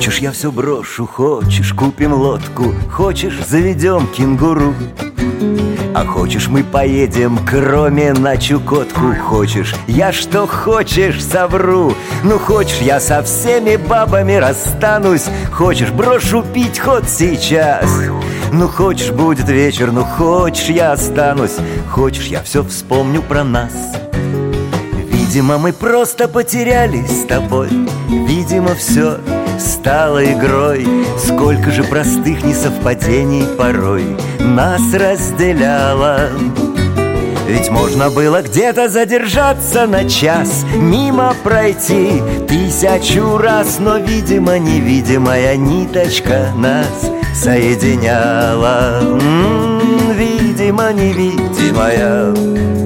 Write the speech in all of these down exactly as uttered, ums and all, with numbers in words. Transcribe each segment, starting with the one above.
Хочешь, я все брошу, хочешь, купим лодку, хочешь, заведем кенгуру. А хочешь, мы поедем к Роме на Чукотку. Хочешь, я что хочешь совру. Ну хочешь, я со всеми бабами расстанусь. Хочешь, брошу пить хоть сейчас. Ну хочешь, будет вечер, ну хочешь, я останусь. Хочешь, я все вспомню про нас. Видимо, мы просто потерялись с тобой. Видимо, все стало игрой. Сколько же простых несовпадений порой нас разделяло. Ведь можно было где-то задержаться на час, мимо пройти тысячу раз. Но, видимо, невидимая ниточка нас соединяла. М-м, видимо, невидимая.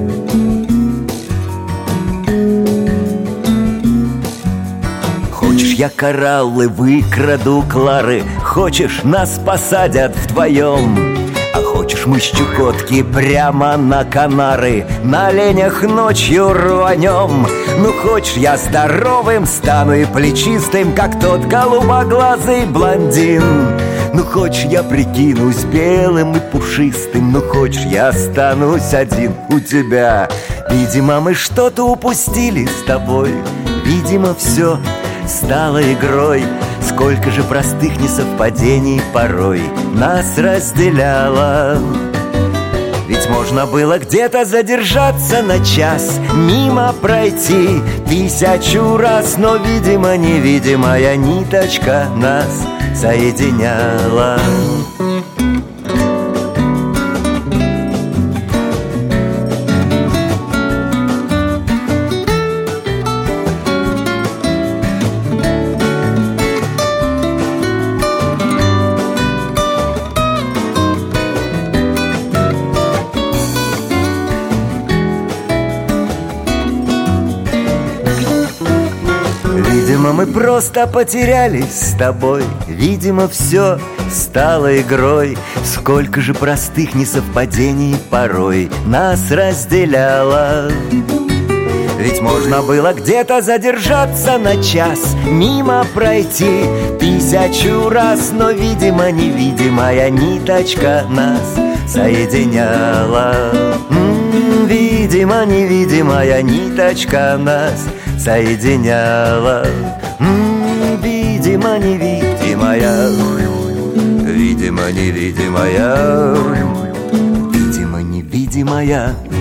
Хочешь, я кораллы выкраду Клары. Хочешь, нас посадят вдвоем. А хочешь, мы с Чукотки прямо на Канары на оленях ночью рванем. Ну хочешь, я здоровым стану и плечистым, как тот голубоглазый блондин. Ну хочешь, я прикинусь белым и пушистым. Ну хочешь, я останусь один у тебя. Видимо, мы что-то упустили с тобой. Видимо, все стало игрой. Сколько же простых несовпадений порой нас разделяло. Ведь можно было где-то задержаться на час, мимо пройти тысячу раз. Но, видимо, невидимая ниточка нас соединяла. Видимо, мы просто потерялись с тобой. Видимо, все стало игрой. Сколько же простых несовпадений порой нас разделяло. Ведь можно было где-то задержаться на час, мимо пройти тысячу раз. Но, видимо, невидимая ниточка нас соединяла. М-м, видимо, невидимая ниточка нас соединяла. М-м, видимо, невидимая. Видимо, невидимая. Видимо, невидимая.